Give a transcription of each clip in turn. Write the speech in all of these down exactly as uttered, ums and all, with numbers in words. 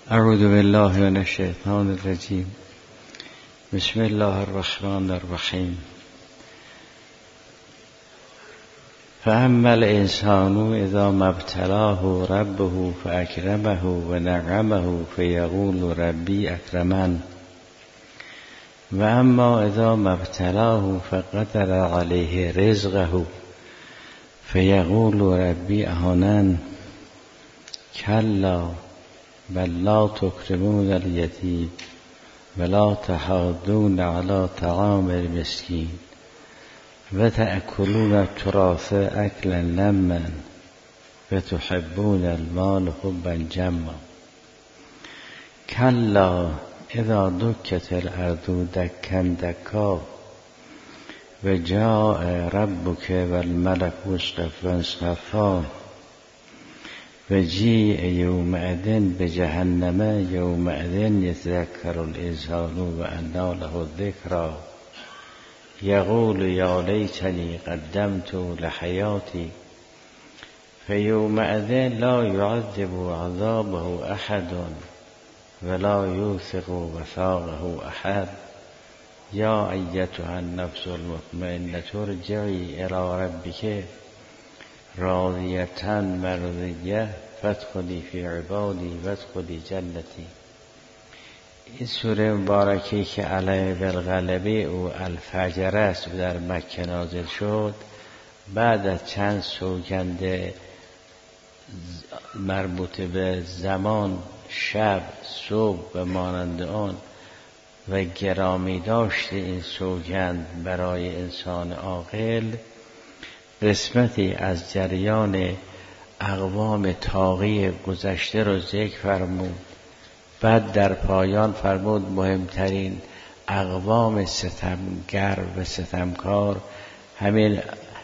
اعوذ بالله من الشیطان الرجیم. بسم الله الرحمن الرحیم. فاما الانسان اذا ما ابتلاه ربه فاکرمه و نعمه فیقول ربی اکرمن و اما اذا ما ابتلاه فقدر علیه رزقه فیقول ربی اهانن کلا بل لا تکرمون الیتیم ولا تحاضون علی طعام المسکین و تأکلون التراث اکلا لما و تحبون المال حبا جما کلا اذا دکت الارض دکا دکا و جاء ربک والملک صفا صفا و جیء یومئذ بجهنم یومئذ یتذکر الانسان و انی له الذکری یقول یا لیتنی قدمت لحیاتی فیومئذ لا یعذب عذابه احد ولا یوثق وثاقه احد یا ایتها النفس المطمئنة ارجعی الی ربک راضیة مرضیة فادخلی فی عبادی وادخلی جنتی. این سوره مبارکی که علیه بالغلبه او الفجر است و در مکه نازل شد بعد از چند سوگند مربوط به زمان، شب، صبح و مانند آن و گرامی داشت این سوگند برای انسان عاقل، قسمتی از جریان اقوام طاغی گذشته رو ذکر فرمود. بعد در پایان فرمود مهمترین اقوام ستمگر و ستمکار همین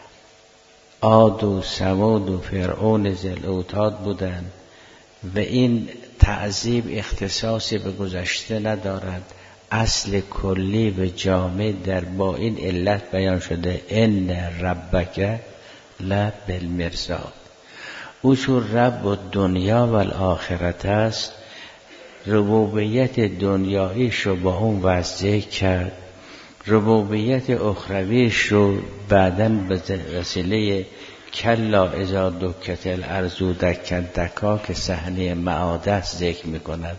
عاد و ثمود و فرعون ذی الاوتاد بودند و این تعذیب اختصاصی به گذشته ندارد، اصل کلی و جامع در با این علت بیان شده ان ربک لبالمرصاد. او چون رب و دنیا و الاخرت است، ربوبیت دنیاییش رو با اون وضع کرد، ربوبیت اخرویش رو بعداً به وسیله کلا اذا دکت الارض دکا دکا که صحنه معاد است ذکر میکند.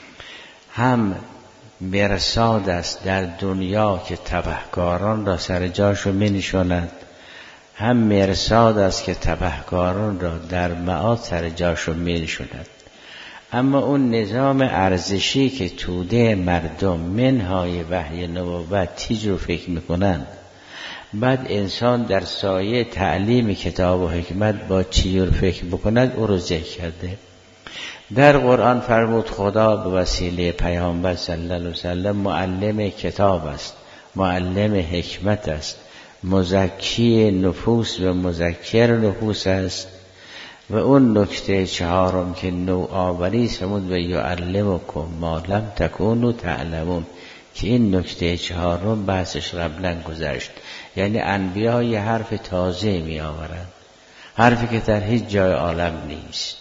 هم مرصاد است در دنیا که تبهکاران را سر جاشو می نشاند، هم مرصاد است که تبهکاران را در معاد سر جاشو می نشاند. اما اون نظام ارزشی که توده مردم منهای وحی نبوت تیج رو فکر میکنن، بعد انسان در سایه تعلیم کتاب و حکمت با چی رو فکر بکند او رو ذکر کرده. در قرآن فرمود خدا به وسیله پیامبر صلی الله علیه وسلم معلم کتاب است، معلم حکمت است، مزکی نفوس و مذکر نفوس است. و اون نکته چهارم که نوآوری فرمود و یعلمکم ما لم تکونوا تعلمون، که این نکته چهارم بحثش قبلا گذشت. یعنی انبیا یه حرف تازه می آورند، حرفی که در هیچ جای عالم نیست.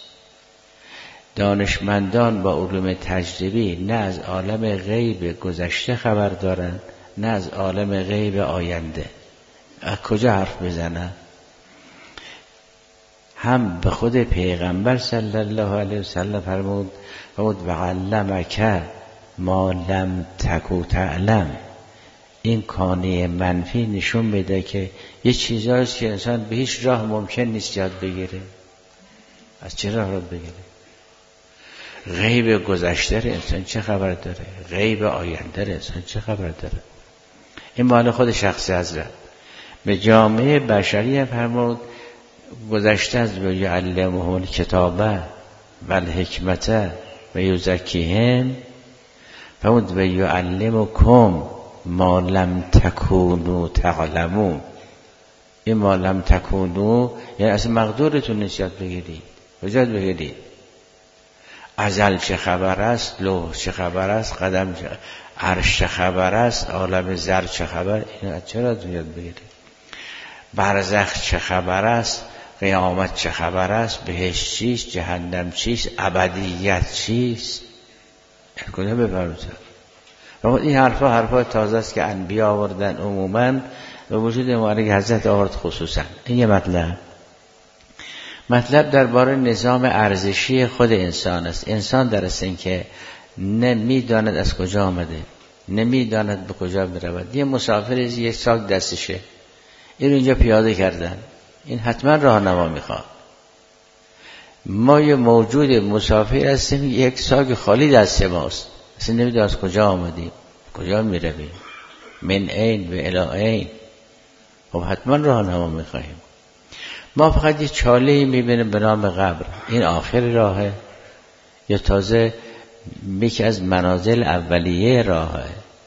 دانشمندان با علوم تجربی نه از عالم غیب گذشته خبر دارند نه از عالم غیب آینده. از کجا حرف بزنن؟ هم به خود پیغمبر صلی الله علیه وسلم فرمود فرمود و علمک ما لم تکو تعلم. این کانه منفی نشون میده که یه چیزاییست که انسان به هیچ راه ممکن نیست یاد بگیره. از چه راه یاد بگیره؟ غیب گذشته انسان چه خبر داره؟ غیب آینده انسان چه خبر داره؟ این مال خود شخص حضرت. به جامعه بشری هم فرمود گذشته از و یعلمهم الکتاب و الحکمت و یزکیهم، فرمود و یعلمکم ما لم تکونوا تعلمون. این ما لم تکونوا یعنی اصلا مقدورتون نیست یاد بگیرید. کجا بگیرید؟ ازل چه خبر است، لوح چه خبر است، قدم چه عرش چه خبر است، عالم زر چه خبر، این چرا یاد بگیرید؟ برزخ چه خبر است، قیامت چه خبر است، بهشت چیست، جهنم چیست، ابدیت چیست. از کجا بپرن سر؟ این حرفا حرفا تازه است که انبیا آوردن عموما و وجود مبارک حضرت آورد خصوصا. این یه مطلب. مطلب درباره نظام ارزشی خود انسان است. انسان در اصل که نمیداند از کجا آمده، نمیداند به کجا برود. یه مسافر یک ساک دستشه، این اینجا پیاده کردن، این حتما راهنما میخواد. ما یه موجود مسافر هستیم، یک ساک خالی دست ماست، اصلا نمیدونم از کجا آمدیم، کجا میرویم، من این و الی این. خب حتما راهنما میخواهیم. ما فقط یه چاله‌ای میبینیم به نام قبر، این آخر راهه یا تازه یکی از منازل اولیه راهه؟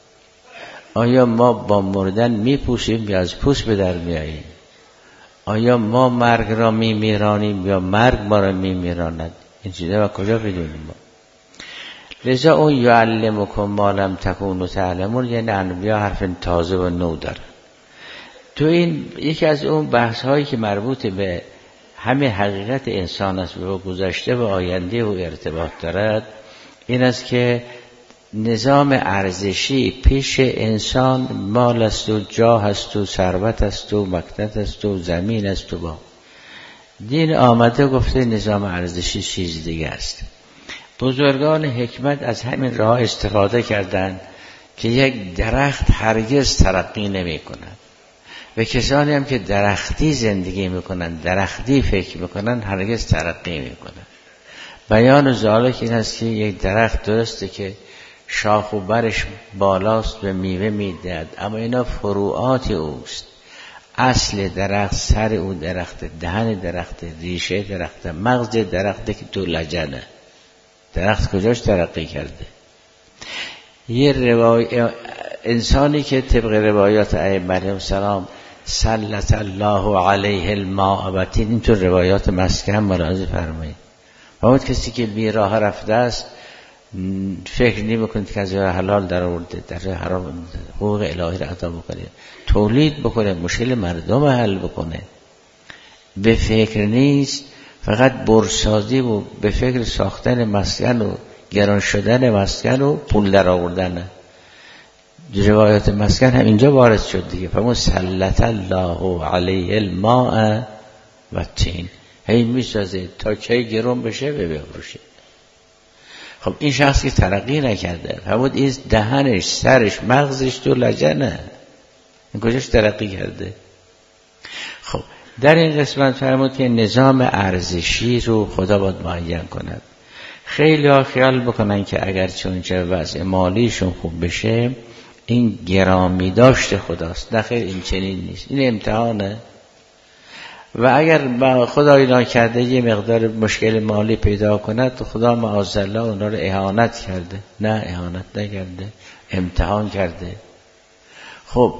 آیا ما با مردن میپوشیم یا از پوست به در میاییم؟ آیا ما مرگ را میمیرانیم یا مرگ ما را میمیراند؟ این چیزا را کجا بدونیم ما؟ لذا اون یعلمکم ما لم تکونوا تعلمون، یعنی انبیا حرف تازه و نو داره. تو این یکی از اون بحث هایی که مربوط به همه حقیقت انسان است و گذشته و آینده و ارتباط دارد، این است که نظام ارزشی پیش انسان مال است و جاه است و ثروت است و مکتب است و زمین است و با دین آمده گفته نظام ارزشی چیز دیگه است. بزرگان حکمت از همین راه استفاده کردند که یک درخت هرگز ترقی نمی کند و کسانی هم که درختی زندگی میکنن، درختی فکر میکنن، هرگز ترقی میکنن. بیان ذالک این است که یک درخت درسته که شاخ و برش بالاست و میوه میدهد، اما اینا فروعات اوست. اصل درخت سر او درخت، دهن درخت، ریشه درخت، مغز درخت که تو لجنه. درخت کجاش ترقی کرده؟ یه روای انسانی که طبق روایات ائمه علیهم السلام سلط الله علیه الماء و تین، اینطور روایات مسکن ملاحظه فرمایید. و اون کسی که بی راه رفته است فکر نمی کنید که از حلال در آورده، در حرام حقوق الهی را ادا بکنه، تولید بکنه، مشکل مردم حل بکنه. به فکر نیست، فقط برسازی و به فکر ساختن مسکن و گران شدن مسکن و پول در آوردن. روایات مسکن هم اینجا وارد شد دیگه. فمون سلط الله علیه الماء و تین، هی میسازه تا کی گرون بشه به بفروشه. خب این شخص که ترقی نکرده، فمون این دهنش، سرش، مغزش تو لجنه، این کجاش ترقی کرده؟ خب در این قسمت فرمود که نظام ارزشی رو خدا باید معین کند. خیلی ها خیال بکنن که اگر چونچه وضع مالیشون خوب بشه این گرامی داشت خداست. نه خیر، این چنین نیست، این امتحانه. و اگر خدای ناکرده یه مقدار مشکل مالی پیدا کند تو خدا معاذالله اونا رو اهانت کرده. نه، اهانت نکرده، امتحان کرده. خب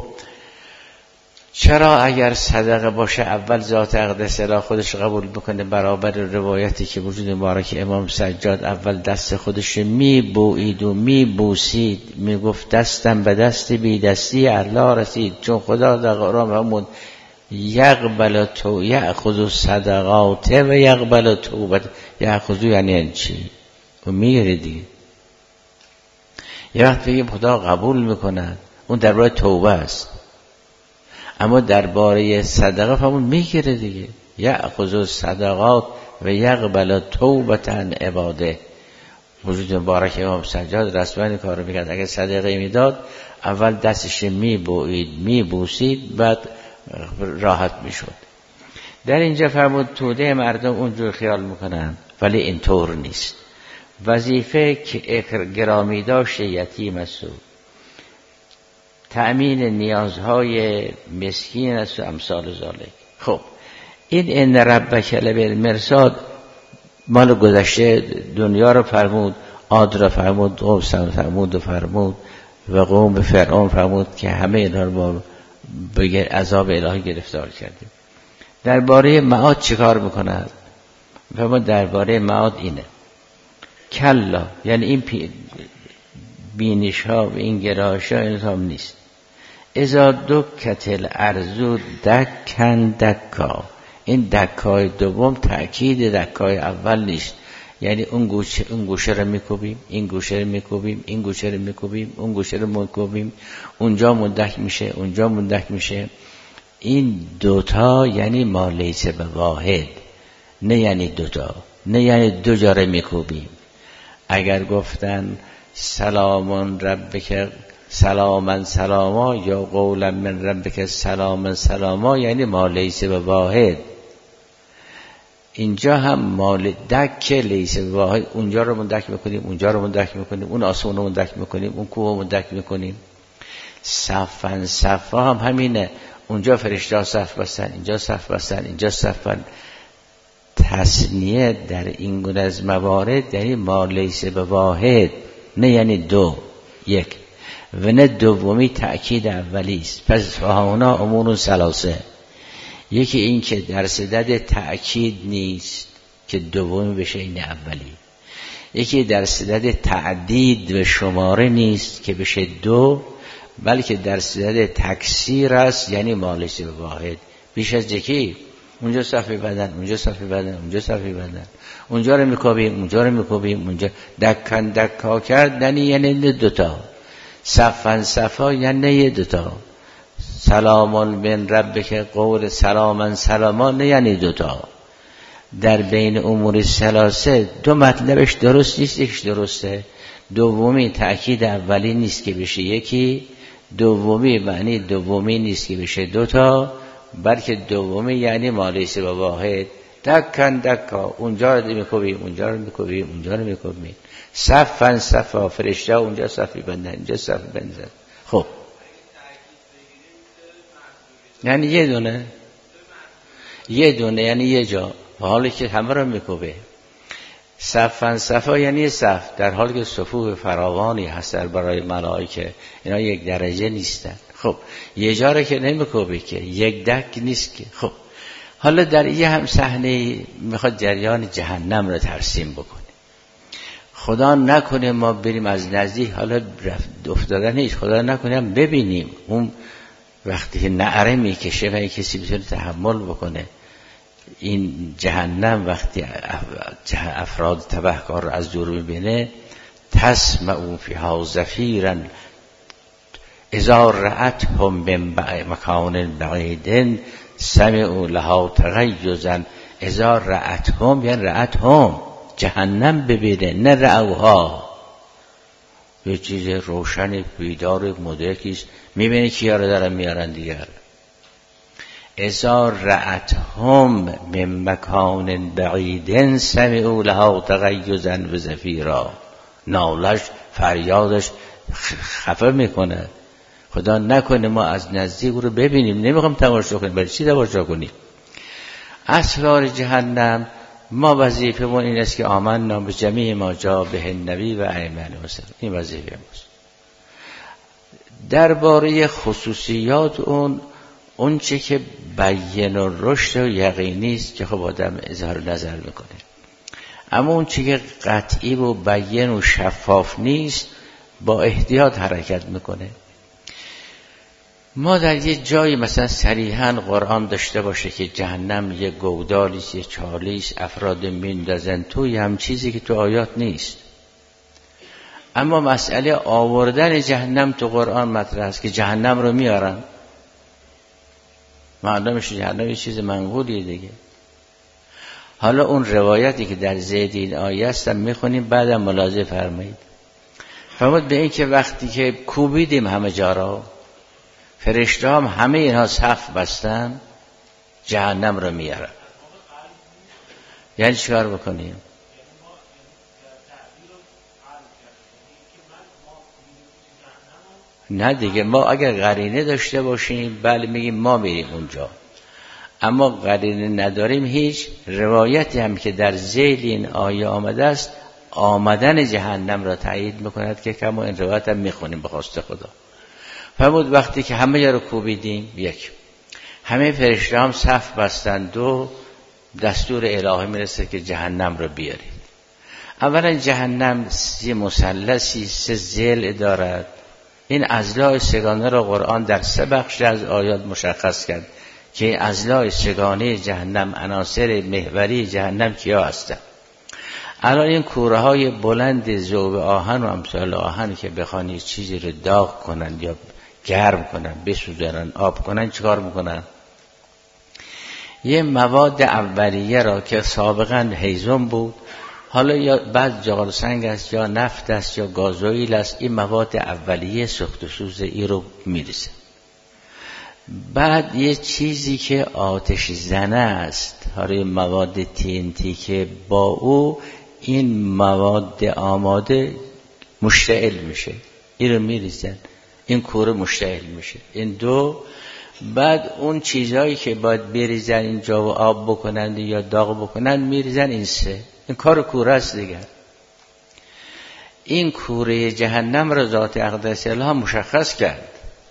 چرا اگر صدقه باشه اول ذات اقدس را خودش قبول بکنه، برابر روایتی که وجود مبارک امام سجاد اول دست خودش می بوید و می بوسید، می گفت دستم به دست بی دستی الله رسید، چون خدا در قرآن فرمود یقبل تو یأخذ صدقات و یقبل توبه. یأخذ یعنی چی؟ و میگیره دیگه. یه وقت بگیم خدا قبول میکنه، اون درباره توبه است، اما درباره صدقه فهمون میگیره دیگه. یأخذ صدقات و یقبل توبتن عباده. وجود مبارک امام سجاد رسما کارو میکرد. اگه صدقه میداد اول دستش میبوید، میبوسید، بعد راحت میشد. در اینجا فرمود توده مردم اونجور خیال میکنن، ولی اینطور نیست. وظیفه که گرامی داشت یتیم است و تأمین نیازهای مسکین است و امثال ذالک. خب این ان ربک لبالمرصاد مال گذشته دنیا رو فرمود، عاد را فرمود، قوم فرمود و فرمود و قوم فرعون فرمود که همه اینها رو با به عذاب الهی گرفتار کرده. درباره معاد چیکار میکند؟ فرمود درباره معاد اینه کلا، یعنی این بینش ها و این گرایش ها این هم نیست. اذا دکت الارض دکن دکا، این دکای دوم تأکید دکای اول نیست. یعنی اون گوشه اون گوشه رو میکوبیم، این گوشه رو میکوبیم، این گوشه رو میکوبیم، اون گوشه رو میکوبیم، اونجا مندک میشه، اونجا مندک میشه. این دوتا یعنی ما لیس به واحد، نه یعنی دوتا، نه یعنی دو جا رو میکوبیم. اگر گفتن سلامون ربک سلامن سلاما یا قولا من ربک سلامن سلاما یعنی ما لیس به واحد. اینجا هم مال دک لیس به واحد، اونجا رو مندک میکنیم، اونجا رو مندک میکنیم، اون آسمون رو مندک میکنیم، اون کوه رو مندک میکنیم. صفن صفا هم همینه، اونجا فرشته ها صف بستن، اینجا صف بستن، اینجا صف بستن. تثنیه در این گونه از موارد یعنی ما لیس به واحد، نه یعنی دو یک، و نه دومی تأکید اولی است. پس فهانا امور ثلاثه، یکی این که در صدد تأکید نیست که دومی بشه این اولی، یکی در صدد تعدید و شماره نیست که بشه دو، بلکه در صدد تکثیر است یعنی ما لیس به واحد. بیش از یکی، اونجا صفی بدن، اونجا صفی بدن، اونجا صفی بدن، اونجا رو میکوبیم، اونجا رو میکوبیم، اونجا دکن دکا کردن یعنی دوتا، صفن صفا یعنی دوتا، سلامان بین ربک قول سلامن سلامان یعنی دوتا. در بین امور ثلاثه دو مطلبش درست نیست، یکیش درسته، دومی تأکید اولی نیست که بشه یکی، دومی معنی دومی نیست که بشه دوتا، بلکه دومی یعنی ما لیس به واحد. دکن دکا، اونجا رو میکوبیم، اونجا رو میکوبیم، اونجا رو میکوبیم. صفن صفا، فرشته اونجا صفی بندن، اینجا صفی بندن. خب یعنی یه دونه یه دونه یعنی یه جا، حالی که همه رو میکوبه. صفن صفا یعنی صف، در حالی که صفوف فراوانی هست برای ملائکه، اینا یک درجه نیستن. خب یه جا رو که نمیکوبه که، یک دک نیست که. خب حالا در یه هم صحنه میخواد جریان جهنم رو ترسیم بکنه. خدا نکنه ما بریم از نزدیک، حالا افتادن نیست، خدا نکنه هم ببینیم اون وقتی که نعره میکشه و کسی بتونه تحمل بکنه این جهنم، وقتی افراد تبهکار رو از دور میبینه، تسمعوا فیها زفیرا اذا رأتهم من مکان بعید سمعوا لها تغیظا. اذا رأتهم یعنی رأتهم، جهنم ببینه، نه رأوها. یه چیز روشن بیدار مدرکیست، میبینه کیا رو دارن میارن دیگر. اذا رأتهم من مکان بعید سمعوا لها تغیظا و زفیرا، نالش فریادش خفه میکنه. خدا نکنه ما از نزدیک رو ببینیم، نمیخوام تماشا کنیم، برای چی تماشا کنیم؟ اسرار جهنم ما وظیفمون این است که آمنا به جمیع ما جاء به النبی و ایمن وسلم، این وظیفه ماست. درباره خصوصیات اون اون چه که بیان و رشد و یقینی است که خب آدم اظهار نظر میکنه، اما اون چه که قطعی و بیان و شفاف نیست با احتیاط حرکت میکنه. ما در یه جایی مثلا صریحاً قرآن داشته باشه که جهنم یه گودالیست، یه چالیست، افراد میندازن توی، هم چیزی که تو آیات نیست. اما مسئله آوردن جهنم تو قرآن مطرح است که جهنم رو میارن، معلومش جهنم یه چیز منقولیه دیگه. حالا اون روایتی که در زید این آیه است میخونیم، بعدم ملاحظه فرمایید. فرمود به این که وقتی که کوبیدیم همه جا را، فرشته هم همه اینها صف بستن، جهنم رو میارن. یعنی چیکار بکنیم؟ نه دیگه، ما اگر قرینه داشته باشیم بله میگیم ما میریم اونجا، اما قرینه نداریم، هیچ روایتی هم که در ذیل این آیه آمده است آمدن جهنم را تایید میکند که کما این روایت هم میخونیم به خواست خدا. فرمود وقتی که همه جا رو کوبیدیم، یک، همه فرشته هم صف بستند، دو، دستور الهی میرسه که جهنم رو بیارید. اولا جهنم سی مثلثی، سه ضلع دارد. این اضلاع سگانه را قرآن در سه بخش از آیات مشخص کرد که این اضلاع سگانه جهنم، عناصر محوری جهنم کیا هستند. الان این کوره های بلند ذوب آهن و امثال آهن که بخوانی چیزی رو داغ کنن یا گرم کنن، بسوزنن، آب کنن، چیکار میکنن؟ یه مواد اولیه را که سابقا هیزم بود، حالا یا بعد جغل سنگ است یا نفت است یا گازوئیل است، این مواد اولیه سوخت و سوز ای رو میریزه. بعد یه چیزی که آتش زنه است، حالا مواد تی ان تی که با او این مواد آماده مشتعل میشه، این رو میریزن، این کوره مشتعل میشه. این دو. بعد اون چیزهایی که باید بریزن اینجا و آب بکنند یا داغ بکنند میریزن، این سه. این کار کوره است دیگر. این کوره جهنم را ذات اقدس الله مشخص کرد،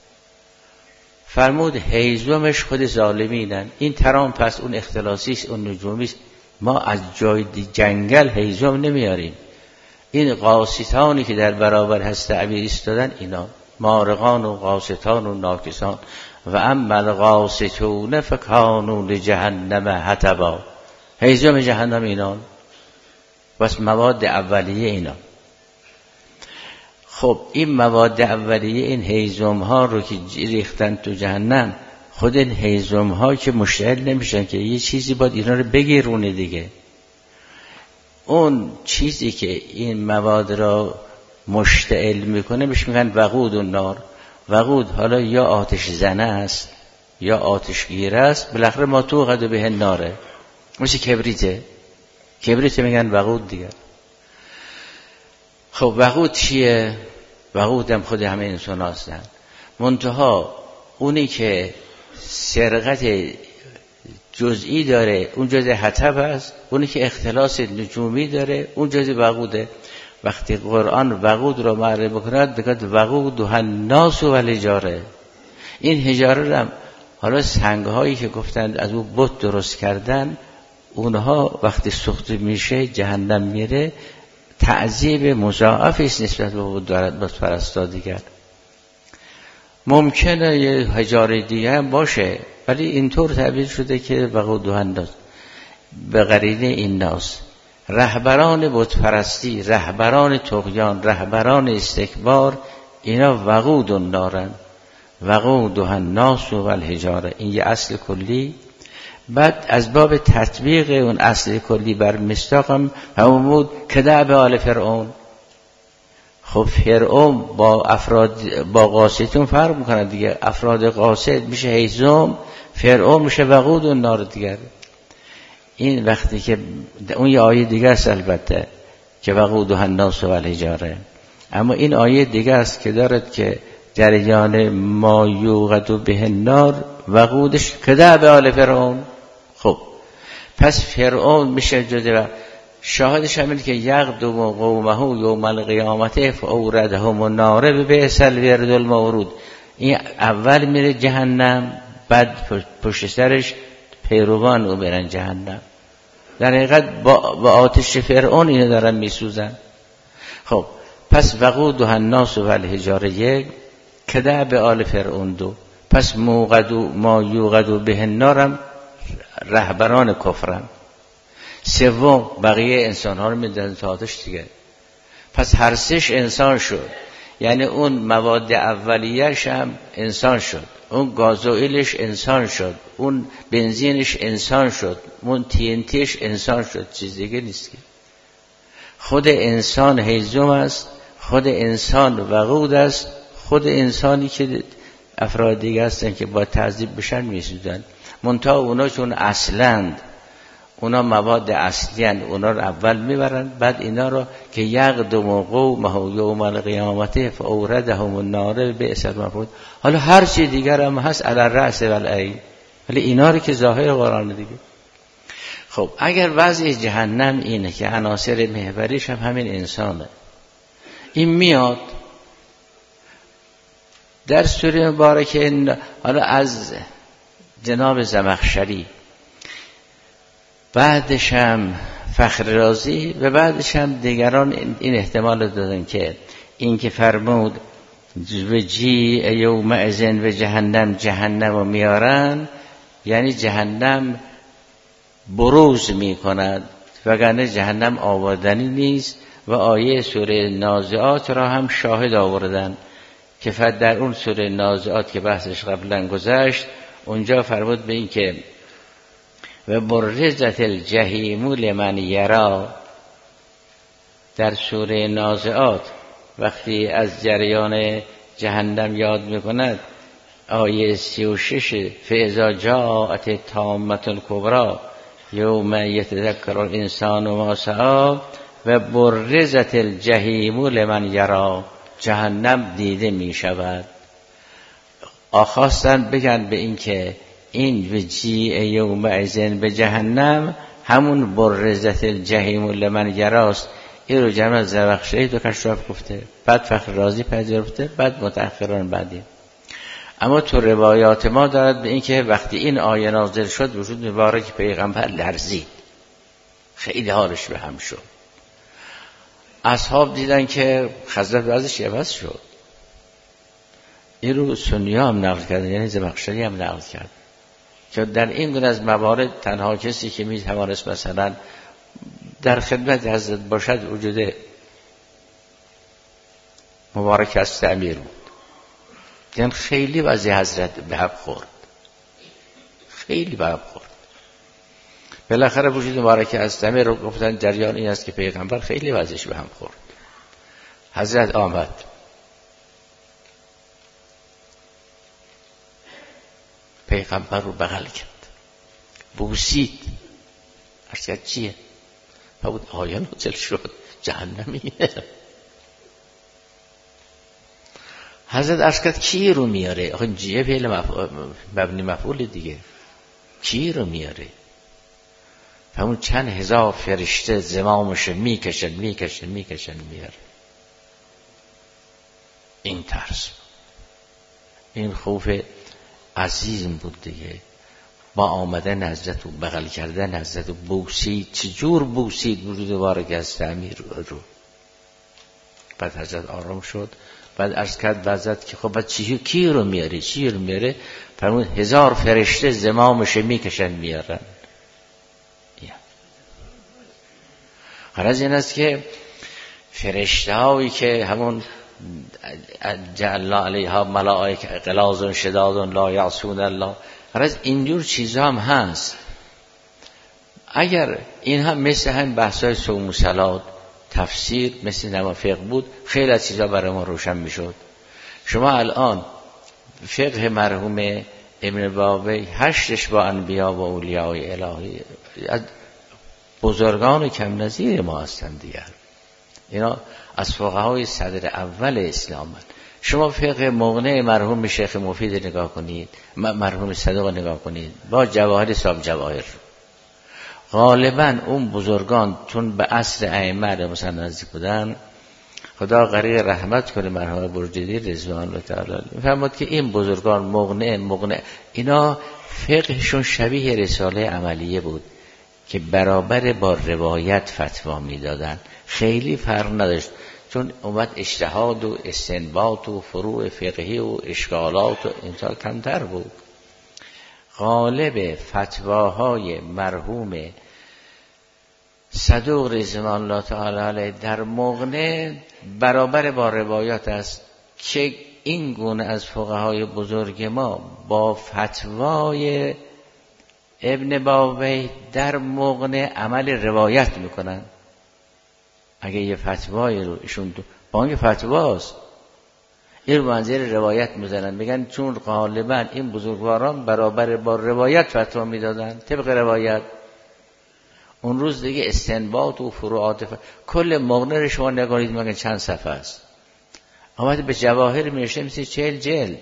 فرمود هیزمش خود ظالمینن. این ترام پس اون اختلاسیست، اون نجومیست. ما از جای جنگل هیزم نمیاریم. این قاسطانی که در برابر هست تعبیر ایستادن، اینا مارغان و قاسطان و ناکسان. و اما القاسطون فکانوا لجهنم حطبا. هیزم جهنم اینان، بس مواد اولیه اینا. خب این مواد اولیه، این هیزم ها رو که ریختن تو جهنم، خود این هیزم ها که مشتعل نمیشن که یه چیزی باید اینا رو بگیرونه دیگه. اون چیزی که این مواد را مشتعل میکنه بهش میگن وقود النار. وقود حالا یا آتش زنه است یا آتش گیره است، بالاخره ما توقد به ناره، مثل کبریته. کبریت میگن وقود دیگر. خب وقود چیه؟ وقود هم خود همه انسان هستن، منتها اونی که سرقت جزئی داره اون جزء حطب است، اونی که اختلاس نجومی داره اون جزء وقوده. وقتی قرآن وقود رو معرفی بکند بگه وقود الناس و الحجاره. این حجاره هم حالا سنگ هایی که گفتند از او بت درست کردن، اونها وقتی سوخت میشه جهنم میره، تعذیب مضاعفی است نسبت به بت پرستا دیگر. ممکنه یه حجاره دیگه هم باشه، ولی اینطور تعبیر شده که وقود الناس به قرینه این ناس، رهبران بت پرستی، رهبران طغیان، رهبران استکبار، اینا وقود النارن. وقود الناس و الحجاره. این یه اصل کلی. بعد از باب تطبیق اون اصل کلی بر مصداقم همون بود که دعب آل فرعون. خب فرعون با افراد با قاسطون فرق میکنه دیگه. افراد قاسط میشه هیزم، فرعون میشه وقود النار دیگر. این وقتی که اون یه آیه دیگه است البته که وقود الناس و الحجاره، اما این آیه دیگه است که دارد که جریان ما یوقد به النار وقودش کده به آل فرعون. خب پس فرعون میشه جزء. شاهدش همین که یقدم قومه یوم القیامت فاوردهم النار ببئس الورد المورود. این اول میره جهنم، بعد پشت سرش پیروان او برن جهنم. در حقیقت با, با آتش فرعون اینو دارن میسوزن. خب پس وقود الناس و الحجاره یک، کده به آل فرعون دو. پس موقدو ما یوقدو به النارم رهبران کفرن. سوم بقیه انسان ها رو میدن تا آتش دیگه. پس هر سش انسان شد، یعنی اون مواد اولیه‌اش هم انسان شد، اون گازوئیلش انسان شد، اون بنزینش انسان شد، اون تی ان تیش انسان شد، چیز دیگه نیست که. خود انسان هیزم است، خود انسان وقود است، خود انسانی که افراد دیگه هستن که با تعذیب بشن میسوزن. منتها اونا چون اصلند، اونا مواد اصلی هستند، اونا رو اول میبرن، بعد اینا رو که یقدم قومه یوم القیامت فاوردهم النار بئس المفعول. حالا هر چی دیگر هم هست علی الرأس و العین، ولی اینا رو که ظاهر قرآن دیگه. خب اگر وضع جهنم اینه که عناصر محوریش هم همین انسانه، این میاد در سوره مبارکه حالا از جناب زمخشری، بعدش هم فخر رازی و بعدش هم دیگران این احتمال دادن که این که فرمود و جی یوم ازن و جهنم، جهنم رو میارن، یعنی جهنم بروز میکند وگرنه جهنم آوردنی نیست. و آیه سوره نازعات را هم شاهد آوردن که فقط در اون سوره نازعات که بحثش قبلا گذشت اونجا فرمود به این که و برزت الجحیم لمن یرا. در سوره نازعات وقتی از جریان جهنم یاد میکند آیه سی و شش فاذا جاءت تامة الکبری یوم یتذکر الانسان ما سعی و برزت الجحیم لمن یرا. جهنم دیده می شود. آخواستن بگن به این که این وجیع یوم ایزن به جهنم همون برزت الجحیم لمن یراست. این رو جمع زرخشی تو کشاف گفته، بعد فخر رازی پذیرفته، بعد متأخران بعدی. اما تو روایات ما دارد به این که وقتی این آیه نازل شد وجود مبارک پیغمبر لرزید، خیلی حالش به هم شد. اصحاب دیدن که خضرت وضعش عوض شد. این رو سنی ها هم نقل کردن، یعنی زمخشری هم نقل کرد که در این گونه از موارد تنها کسی که می توانست مثلا در خدمت حضرت باشد وجود مبارک است امیر بود. یعنی خیلی وضع حضرت به هم خورد، خیلی به هم خورد. بالاخره وجود مبارک است امیر رو گفتن جریان این است که پیغمبر خیلی وضعش به هم خورد. حضرت آمد، پیغمبر رو بغل کرد، بوسید، عرض کرد چیه؟ بود آیه نازل شد جهنمیه. حضرت عرض کرد کی رو میاره؟ آخه جیه فعل مفعول مبنی مفعول دیگه، کی رو میاره؟ همون چند هزار فرشته زمامش میکشن میکشن میکشن میاره. این ترس، این خوف عزیزم بود دیگه. با آمدن حضرت و بغل کردن حضرت و بوسید، چجور بوسید وجود مبارک است امیر رو. بعد حضرت آرام شد، بعد عرض کرد حضرت که خب بعد چی کی رو میاره؟ چی رو میاره؟ فرمود هزار فرشته زمامش میکشن میارن. غرض این است که فرشته هایی که همون جعل علیها ملائکه غلاظ شداد لا یعصون الله، غرض اینجور چیزا هم هست. اگر این هم مثل هم بحثای صوم و صلات تفسیر مثل نما فقه بود خیلی از چیزا برای ما روشن میشد. شما الان فقه مرحوم ابن بابی هشتش با انبیا و اولیاء الهی از بزرگان کم نظیر ما هستند دیگر. اینا از فقهای صدر اول اسلام هست. شما فقه مغنی مرحوم شیخ مفید نگاه کنید، مرحوم صدوق نگاه کنید با جواهر صاحب جواهر. غالبا اون بزرگان چون به اصل ائمه مثلا نزدیک بودن، خدا غریق رحمت کنه مرحوم برجدی رضوان الله تعالی میفرماد که این بزرگان مغنی مغنی اینا فقهشون شبیه رساله عملیه بود که برابر با روایت فتوا میدادن، خیلی فرق نداشت. چون اومد اجتهاد و استنباط و فروع فقهی و اشکالات و اینطور کمتر بود. غالب فتواهای مرحوم صدوق رضوان الله تعالی علیه در مغنی برابر با روایات است که این گونه از فقهای بزرگ ما با فتوای ابن بابی در مغنی عمل روایت میکنن. اگه یه فتوای رو ایشون با اینکه فتواست این رو منظر روایت میزنن، میگن چون غالبا این بزرگواران برابر با روایت فتوا میدادن طبق روایت. اون روز دیگه استنباط و فروعات ف... کل مغنی رو شما نگارید مگه چند صفحه است، آمده به جواهر میشه مثل چهل جلد.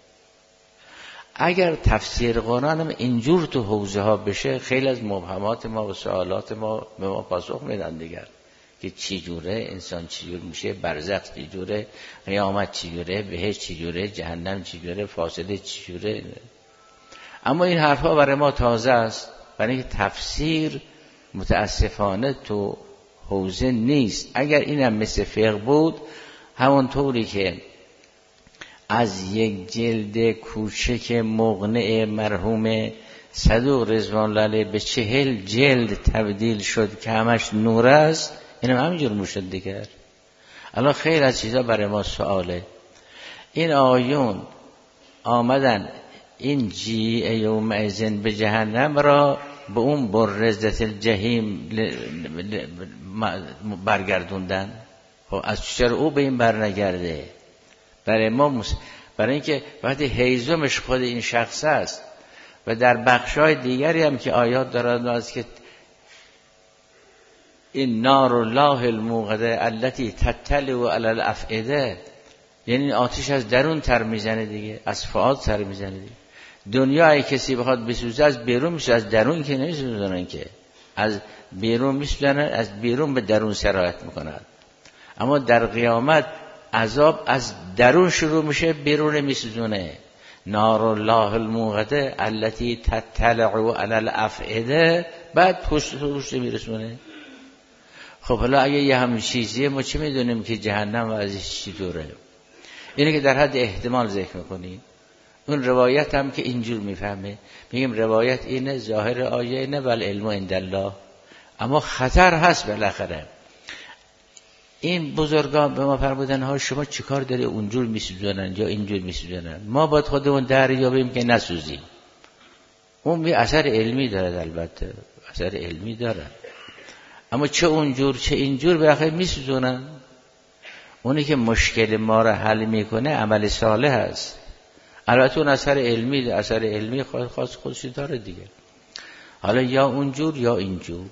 اگر تفسیر قرآن هم اینجور تو حوزه ها بشه خیلی از مبهمات ما و سوالات ما به ما پاسخ میدن دیگر، که چی جوره انسان چی جور میشه، برزخ چی جوره، قیامت چی جوره، بهشت چی جوره، جهنم چی جوره، فاصله چی جوره. اما این حرفا برای ما تازه است، برای اینکه تفسیر متاسفانه تو حوزه نیست. اگر اینم مثل فقه بود همونطوری که از یک جلد کوچک مغنی مرحوم صدوق رضوان الله علیه به چهل جلد تبدیل شد که همش نور است، اینم همینجور میشد دیگر. الان خیلی از چیزا برای ما سواله. این آیون آمدن این جیع یوم ایزن به جهنم را به اون برزت الجحیم برگردوندن. خب از چرا او به این برنگرده؟ برای ما مس... برای اینکه وقتی هیزمش خود این شخص است و در بخشای دیگری هم که آیات دارند از که این نار الله الموقده التي تطلع علی الافئده، یعنی آتش از درون تر میزنه دیگه، از فؤاد تر میزنه دیگه. دنیا ای کسی بخواد بسوزه از بیرون میشه، از درون که نمیسوزونن که، از بیرون میسوزونن، از بیرون به درون سرایت میکنن. اما در قیامت عذاب از درون شروع میشه، بیرون میسوزونه. نار الله الموقده التي تطلع علی الافئده، بعد پشت پشت میرسونه. خب حالا اگه یه همین چیزیه ما چه میدونیم که جهنم و ازش چی دوره؟ اینه که در حد احتمال ذکر میکنیم. اون روایت هم که اینجور میفهمه، میگیم روایت اینه، ظاهر آیه اینه، بل علم عند الله، اما خطر هست بالاخره. این بزرگان به ما فرمودن ها شما چیکار داری اونجور میسوزونن یا اینجور میسوزونن؟ ما باید خودمون دریابیم که نسوزیم. اون بی اثر علمی داره، البته اثر علمی داره، اما چه اونجور چه اینجور بالاخره میسوزونن. اونی که مشکل ما را حل میکنه عمل صالح است. البته اون اثر علمی ده. اثر علمی خاص خودش داره دیگه. حالا یا اونجور یا اینجور.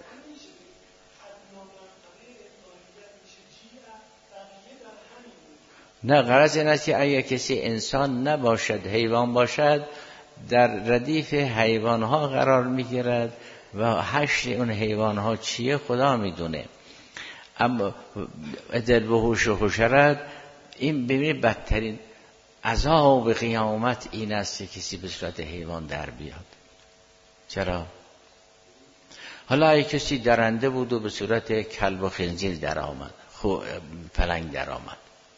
نه غرض این است که اگه کسی انسان نباشد حیوان باشد در ردیف حیوانها قرار میگیرد و حشر اون حیوانها چیه خدا میدونه. اما دل به هوش و حشرت این ببینید بدترین عذاب قیامت این است که کسی به صورت حیوان در بیاد. چرا؟ حالا اگه کسی درنده بود و به صورت کلب و خنزیر در آمد، خب پلنگ در آمد،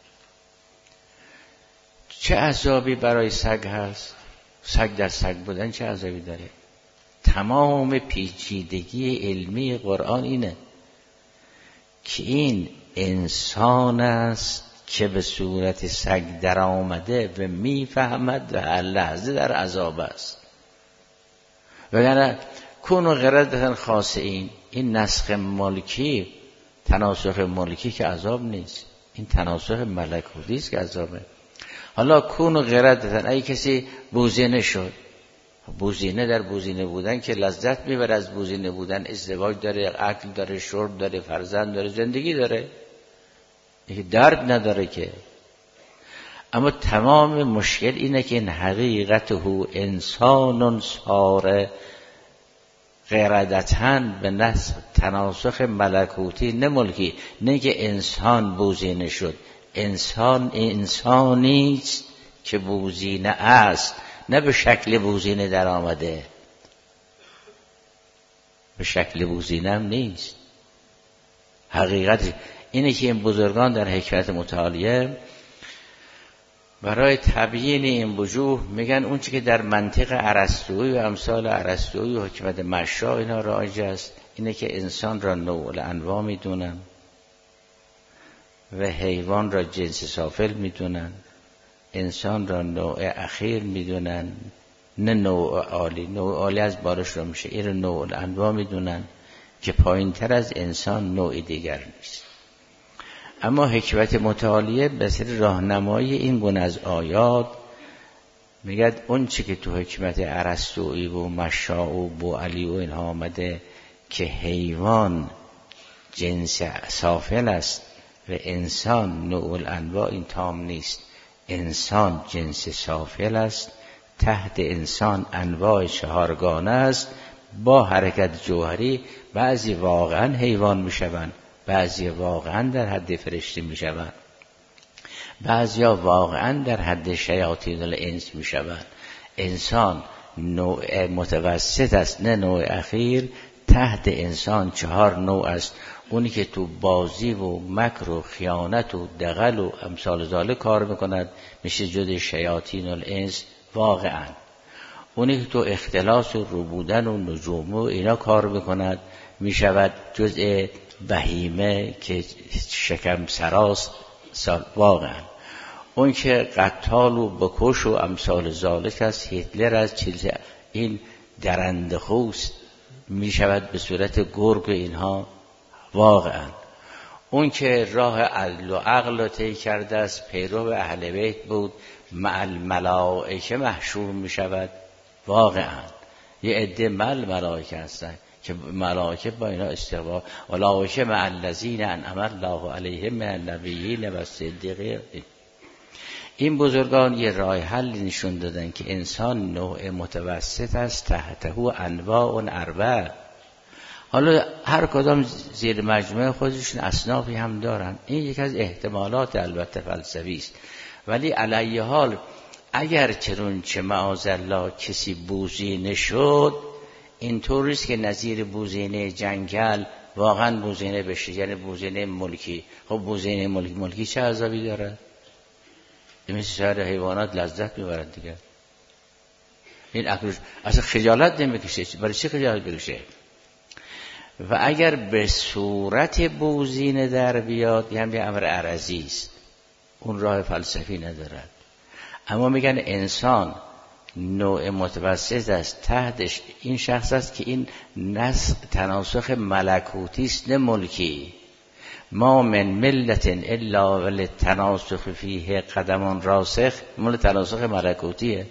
چه عذابی برای سگ هست؟ سگ در سگ بودن چه عذابی داره؟ تمام پیچیدگی علمی قرآن اینه که این انسان است که به صورت سگ در آمده و میفهمد و هر لحظه در عذاب است. وگرنه کون و غردتن خاصین، این نسخ ملکی، تناسخ ملکی که عذاب نیست، این تناسخ ملکوتی است که عذابه. حالا کون و غردتن، اگه کسی بوزینه شد، بوزینه در بوزینه بودن که لذت میبره از بوزینه بودن، ازدواج داره، اکل داره، شرب داره، فرزند داره، زندگی داره، اینکه درد نداره که. اما تمام مشکل اینه که این حقیقت هو انسان صار غردتن به نسخ تناسخ ملکوتی نه ملکی، نه که انسان بوزینه شد. انسان انسانی است که بوزینه است، نه به شکل بوزینه در آمده، به شکل بوزینه هم نیست. حقیقت اینه که این بزرگان در حکمت متعالیه برای تبیین این وجوه میگن اون چی که در منطق ارسطویی و امثال ارسطویی و حکمت مشا اینا رایج است اینه که انسان را نوع الانواع میدونن و حیوان را جنس سافل میدونن، انسان را نوع اخیر میدونن، نه نوع عالی. نوع عالی از بارش را میشه، این را نوع الانواع میدونن که پایین تر از انسان نوع دیگر نیست. اما حکمت متعالیه به سر راهنمایی این گونه از آیات میگه اون چی که تو حکمت ارسطویی و مشا و بوعلی و اینها آمده که حیوان جنس سافل است و انسان نوع الانواع، این تام نیست. انسان جنس سافل است، تحت انسان انواع چهارگانه است با حرکت جوهری. بعضی واقعا حیوان میشوند، بعضی واقعا در حد فرشته میشوند، بعضی واقعا در حد شیاطین الانس میشوند. انسان نوع متوسط است، نه نوع اخیر. تحت انسان چهار نوع است، اونی که تو بازی و مکر و خیانت و دغل و امثال ذالک کار میکند میشه جز شیاطین الانس واقعا. اونی که تو اختلاس و روبودن و نجوم و اینا کار بکند میشود جزء بهیمه که شکم سراست واقعا. اون که قتال و بکش و امثال ذالک است، هیتلر از چیز این درنده خوست میشود به صورت گرگ اینها واقعا. اون که راه عدل و عقل را طی کرده است، پیرو اهل بیت بود، مع الملائکه محشور می شود واقعا. یه عده مل ملائکه هستن که ملائکه با اینا استقبال، اولئک مع الذین انعم الله علیهم من النبیین و الصدیقین. این بزرگان یه راه حل نشون دادن که انسان نوع متوسط است، تحته انواع اربع. حالا هر کدام زیر مجموعه خودشون اصنافی هم دارن. این یک از احتمالات البته فلسفی است، ولی علیه حال اگر چرون چه معاذالله کسی بوزینه شد، اینطوری است که نظیر بوزینه جنگل واقعا بوزینه بشه، یعنی بوزینه ملکی. خب بوزینه ملکی ملکی چه عذابی داره؟ این مثل سایر حیوانات لذت میبرد دیگه. این اکروش اصلا خجالت نمیکشه، برای چی خجالت بکشه؟ و اگر به صورت بوزینه در بیاد یعنی امر عرضی است، اون راه فلسفی ندارد. اما میگن انسان نوع متوسط است، تحتش این شخص است که این نسخ تناسخ ملکوتی است نه ملکی. ما من ملت الا وللتناسخ فیه قدمان راسخ، مال تناسخ ملکوتیه.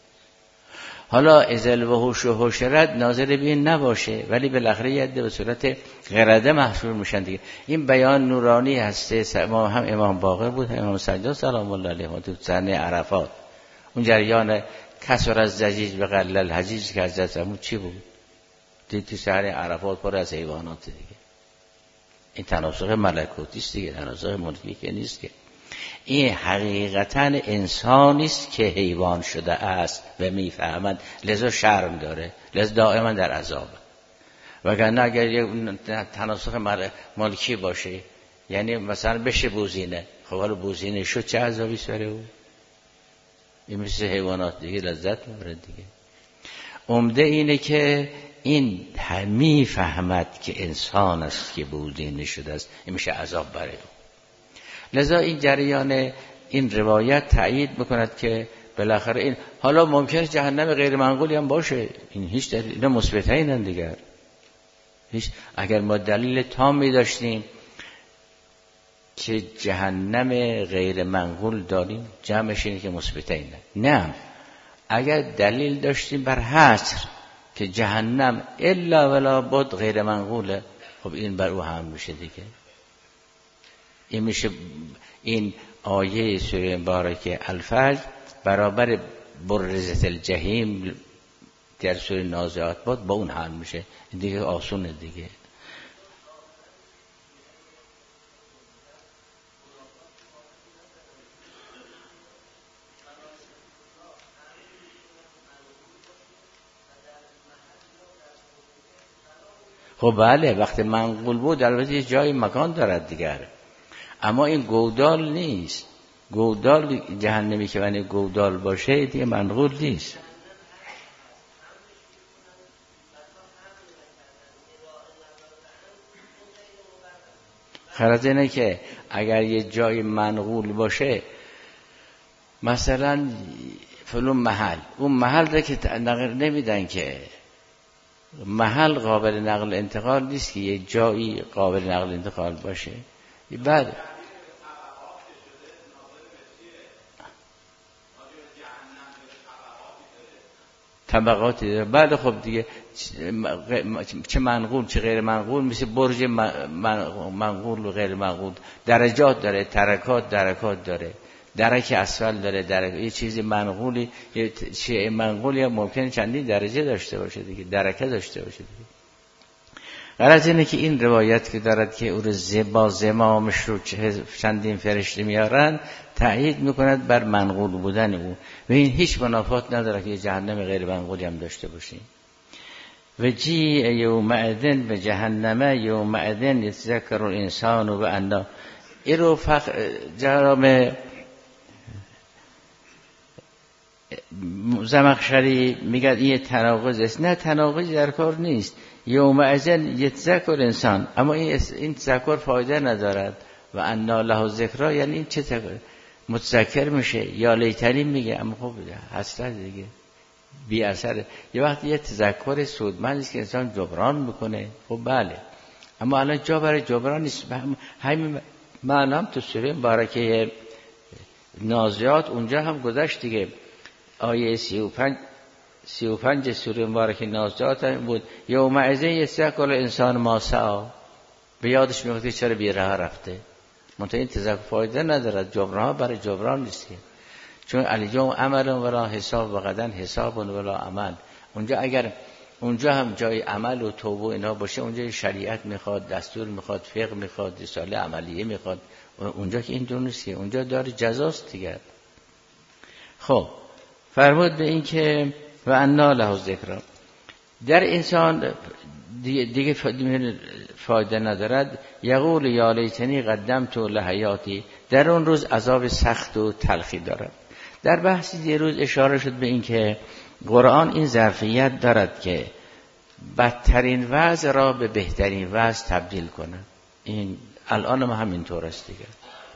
حالا ازل و حش و حشرت ناظر به این نباشه، ولی بالاخره یه عده به صورت قرده محصول میشن دیگه. این بیان نورانی هسته. ما هم امام باقر بود هم امام سجاد سلام الله علیه تو صحنه عرفات، اون جریان کسر از زجیج به قلل الحجیج که حضرت عمو چی بود؟ دید تو صحنه عرفات پر از حیوانات دیگه. این تناسخ ملکوتی است دیگه، تناسخ ملکی که نیست که. این حقیقتا انسانی است که حیوان شده است و میفهمد، لذا شرم داره، لذا دائما در عذاب. وگرنه اگر یک تناسخ ملکی باشه، یعنی مثلا بشه بوزینه، خب حالا بوزینه شد چه عذابی سره او؟ این مثل حیوانات دیگه لذت میبره دیگه. عمده اینه که این میفهمد که انسان است که بوزینه شده است، این میشه عذاب برای او. لذا این جریان این روایت تأیید میکند که بالاخره این، حالا ممکنه جهنم غیر منقولی هم باشه، این هیچ دلیل، اینا مثبت اینن دیگر هیچ. اگر ما دلیل تامی داشتیم که جهنم غیر منقول داریم، جمعش اینه که مثبت اینن. نه، اگر دلیل داشتیم بر حصر که جهنم الا ولا بد غیر منقوله، خب این بر او هم میشه دیگه. این میشه این آیه سوره مبارکه الفجر برابر برزت الجحیم در سوره نازعات بود، با اون حل میشه. این دیگه آسونه دیگه. خب بله، وقتی منقول بود البته یه جای مکان دارد دیگر، اما این گودال نیست. گودال جهنمی که معنی گودال باشه دیگه منقول نیست. خلاص اینه که اگر یه جای منقول باشه، مثلا فلان محل، اون محل ده که نقل نمیدن که محل قابل نقل انتقال نیست که یه جایی قابل نقل انتقال باشه. بعد طبقاتی داره. بعد خب دیگه چه منقول چه غیر منقول، مثل برج منقول و غیر منقول درجات داره، ترکات درکات داره، درک اسفل داره، درک یه چیزی منقولی، یه چیزی منقولی هم ممکنه چندین درجه داشته باشه دیگه، درکه داشته باشه دیگه. غرض اینه که این روایت که دارد که او رو زبا زمامش رو چندین فرشته میارن تأیید میکند بر منقول بودن او، و این هیچ منافات نداره که جهنم غیر منقولی هم داشته باشیم. و جی یومئذ به جهنم یومئذ یتذکر الانسان و انا. این رو فق... جرام زمخشری میگه این تناقض است. نه، تناقضی در کار نیست. یوم ازن یتذکر انسان، اما این این تذکر فایده ندارد. و انا له ذکرا، یعنی این چه متذکر میشه؟ یا لیتنی میگه، اما خب حسرت دیگه، بی اثره. یه وقتی یه تذکر سودمند است که انسان جبران میکنه، خب بله، اما الان جا برای جبران نیست. همین معنا هم تو سوره مبارکه نازعات اونجا هم گذشت دیگه. آیه سی و پنج سی و پنج سوره مبارکه نازعات هم بود یوم ازن یتذکر انسان ما سعی. به یادش میفته چرا بی راه رفته. منتها این تذکر فایده ندارد، جبران برای جبران نیست که، چون الیوم عمل ولا حساب و غدا حساب ولا عمل. اونجا اگر اونجا هم جای عمل و توبه اینا باشه، اونجا شریعت میخواد، دستور میخواد، فقه میخواد، رساله عملیه میخواد. اونجا که این دور نیست، اونجا داره جزاست دیگه. خب فرمود به این که و انا له ذکر، در انسان دیگه, دیگه فایده ندارد. یقول یا لیتنی قدمت لحیاتی، در اون روز عذاب سخت و تلخی دارد. در بحثی دیروز اشاره شد به این که قرآن این ظرفیت دارد که بدترین وضع را به بهترین وضع تبدیل کنه. این الان هم همینطور است دیگه.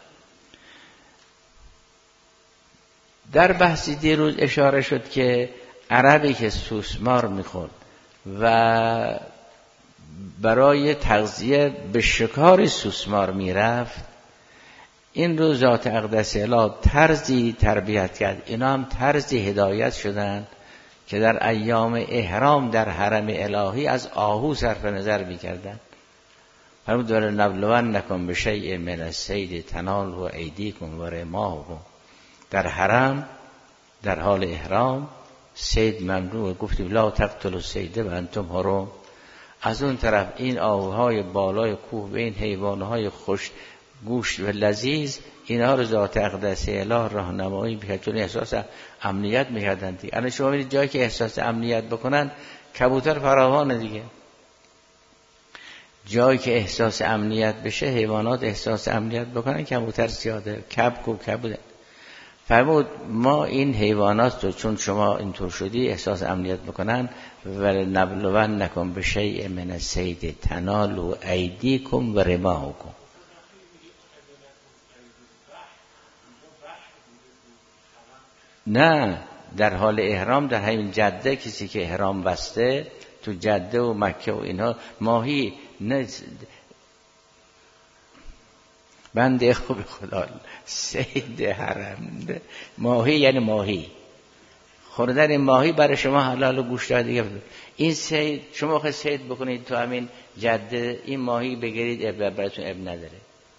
در بحثی دیروز اشاره شد که عربی که سوسمار میخورد و برای تغذیه به شکار سوسمار میرفت، این رو ذات اقدس اله طرزی تربیت کرد. اینا هم طرزی هدایت شدند که در ایام احرام در حرم الهی از آهو صرف نظر میکردند. فرمود ولنبلونکم بشیء من الصید تناله ایدیکم و رماحکم. در حرم در حال احرام صید ممنوع، گفتیم لا تقتلوا الصید و انتم حرم. از اون طرف این آهوهای بالای کوه به این حیوانهای خوش گوشت و لذیذ، اینها رو ذات اقدس اله راهنمایی میکرد، چون احساس امنیت میکردن دیگه. الان شما میرید جایی که احساس امنیت بکنن، کبوتر فراوانه دیگه. جایی که احساس امنیت بشه، حیوانات احساس امنیت بکنن، کبوتر زیاده، کبک و کبوتر. فرمود ما این حیوانات رو چون شما اینطور شدی احساس امنیت بکنن، ولنبلونکم بشیء من الصید تنالوا ایدیکم و رماحکم. نه، در حال احرام در همین جده، کسی که احرام بسته تو جده و مکه و اینها ماهی نه. بنده خوب خدا صید حرم ماهی یعنی ماهی خوردن ماهی برای شما حلال و گوشت دیگه. این صید شما خواهید صید بکنید تو همین جده، این ماهی بگیرید اب براتون اب نداره.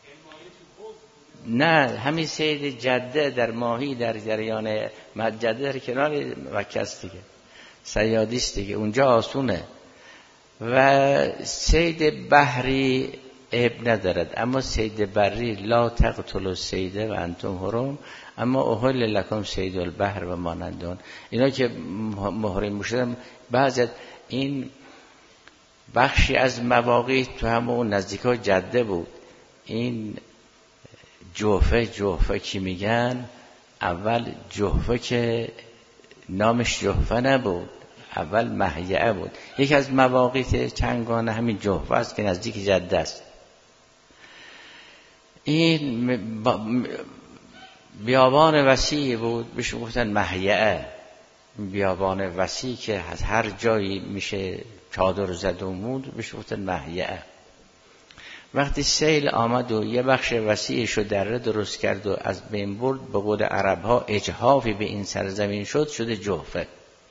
نه، همین صید جده در ماهی در جریان جده در کنار مکه است دیگه، صیادی است دیگه، اونجا آسونه. و صید بحری عیب ندارد، اما صید بری لا تقتلوا الصید و انتم حرم، اما احل لکم صید البحر و مانند. اینا که محرم میشدن، بعضی این بخشی از مواقع تو همون نزدیکای جده بود. این جوفه جوفه کی میگن، اول جوفه که نامش جوفه نبود، اول مهیعه بود. یکی از مواقع چنگانه همین جوفه است که نزدیک جده است. این بیابان وسیع بود، بهش گفتن مهیعه. بیابان وسیع که از هر جایی میشه چادر زد و مود، بهش گفتن مهیعه. وقتی سیل آمد و یه بخش وسیعش رو دره درست کرد و از بین برد، به قول عرب ها اجحافی به این سرزمین شد، شده جوفه.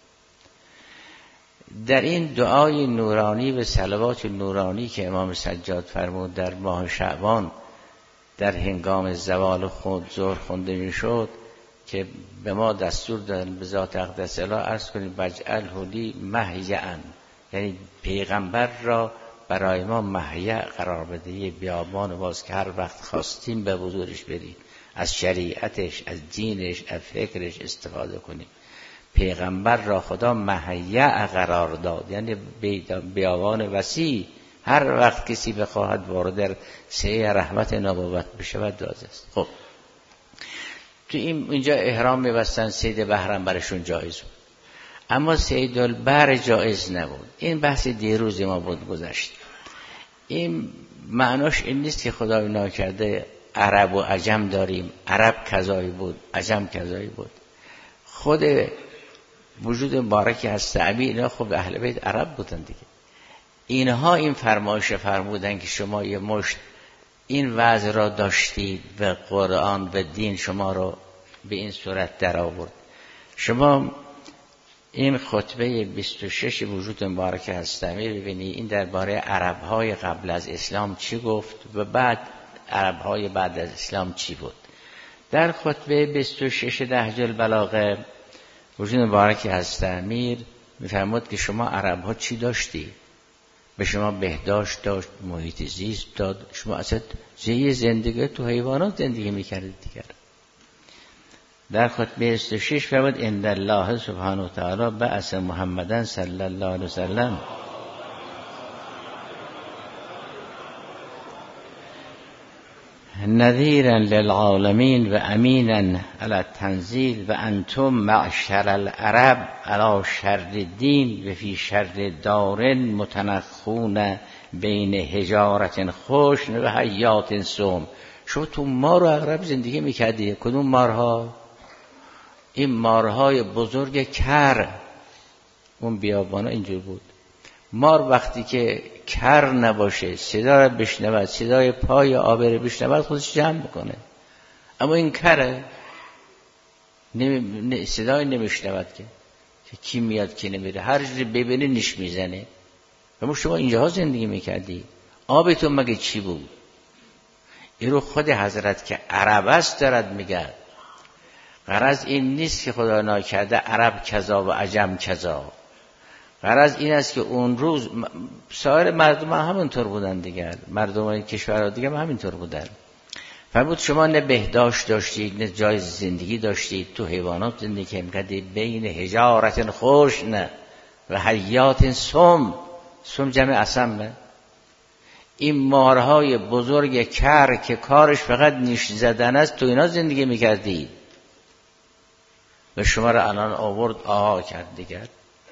در این دعای نورانی و صلوات نورانی که امام سجاد فرمود در ماه شعبان در هنگام زوال خود ظهر خونده می شد، که به ما دستور دادن به ذات اقدس اله عرض کنیم بجعله لی مهیعا، یعنی پیغمبر را برای ما مهیع قرار بده، یه بیابان باز که هر وقت خواستیم به حضورش بریم، از شریعتش، از دینش، از فکرش استفاده کنیم. پیغمبر را خدا مهیع قرار داد، یعنی بیابان وسیع، هر وقت کسی بخواهد وارد در سعی رحمت نبوت بشود داز است. خب تو این اینجا احرام میبستن، صید بحرم برشون جایز بود. اما صید البر جایز نبود. این بحث دیروز ما بود گذشت. این معناش این نیست که خدای ناکرده عرب و عجم داریم، عرب کذایی بود، عجم کذایی بود. خود وجود مبارکی از تعبی اینا خب اهل بیت عرب بودن دیگه. اینها این فرمایش فرمودن که شما یه مشت این وضع را داشتید و قرآن و دین شما رو به این صورت در آورد. شما این خطبه بیست و شش وجود مبارک هستمی ببینید، این درباره عرب‌های قبل از اسلام چی گفت و بعد عرب‌های بعد از اسلام چی بود. در خطبه بیست و شش نهج البلاغه وجود مبارک هستمی می‌فرمود که شما عرب‌ها چی داشتی؟ به شما بهداشت داشت، محیط زیست داد، شما اصلا زی زندگی تو حیوانات زندگی می‌کردید دیگر. در خطبه بیست و شش فرمود ان الله سبحانه و تعالی بعث محمدن صلی الله علیه وسلم نذیرا للعالمین و امینا علی التنزیل و انتم معشر العرب علی شر دین و فی شر دار متنخون بین حجارت خشن و حیات سم. شما تو مار و عقرب زندگی میکردی. کدوم مارها؟ این مارهای بزرگ کر. اون بیابانا اینجور بود. مار وقتی که کر نباشه، صدا را بشنود، صدای پای آبر بشنود، خودش جمع میکنه. اما این کره نمی... صدای نمیشنود که که کی میاد کی نمیره، هر جوری ببینه نیش میزنه. اما شما اینجاها زندگی میکردی، آبتون مگه چی بود؟ این رو خود حضرت که عرب است دارد میگه. غرض این نیست که خدا ناکرده عرب کذا و عجم کذا. غرض این است که اون روز سایر مردم همینطور بودن دیگر، مردم کشورها دیگر همینطور بودن. فرمود شما نه بهداشت داشتید، نه جای زندگی داشتید، تو حیوانات زندگی می‌کردید، بین حجارت خشن و حیات سم. سم جمع اسمه. این مارهای بزرگ کر که کارش فقط نیش زدن است، تو اینا زندگی می‌کردید و شما را الان آورد آها کرد دیگر.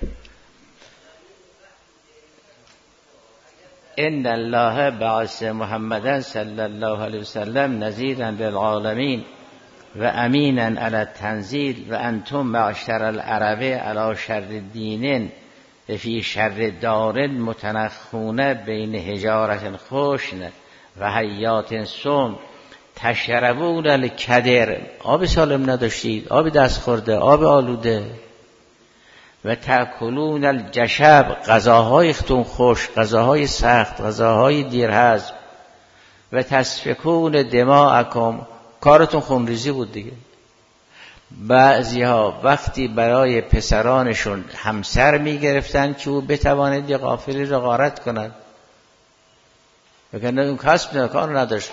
ان الله بعث محمدن صلی الله علیه وسلم نذیرا للعالمین و امینا علی التنزیل و انتم معشر العرب علی شر دین و فی شر دار متنخون بین حجارت خشن و حیات سم تشربون الکدر. آب سالم نداشتید، آب دست خورده، آب آلوده. و تاکلون الجشب، غذاهای ختون خوش، غذاهای سخت، غذاهای دیرهضم. و تسفکون دماءکم، کارتون خونریزی بود دیگه. بعضی ها وقتی برای پسرانشون همسر می گرفتن که او بتواند یه غافلی را غارت کند، وگرنه اون کسب نه، کار نداشت.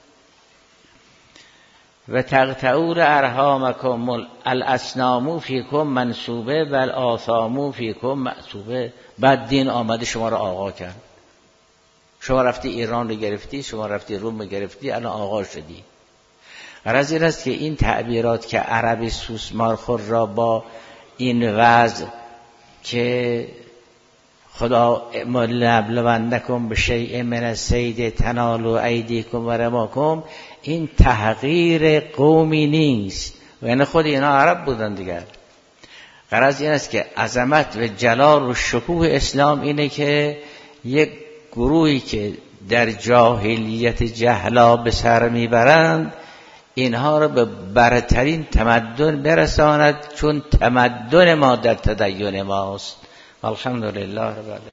و تقطعون ارحامکم الاسنام فیکم منصوبه و الاثام فیکم معصوبه. بعد دین آمده شما را آقا کرد. شما رفتی ایران رو گرفتی، شما رفتی روم رو گرفتی، الان آقا شدی. غرض این است که این تعبیرات که عرب سوسمارخور را با این وضع که خدا لنبلونکم بشیء من الصید تنالوا ایدیکم و رماکم، این تحقیر قومی نیست، و یعنی خود اینا عرب بودن دیگر. غرض این است که عظمت و جلال و شکوه اسلام اینه که یک گروهی که در جاهلیت جهلا به سر میبرند، اینها رو به برترین تمدن برساند، چون تمدن ما در تدین ماست. الحمدلله رب العالمین.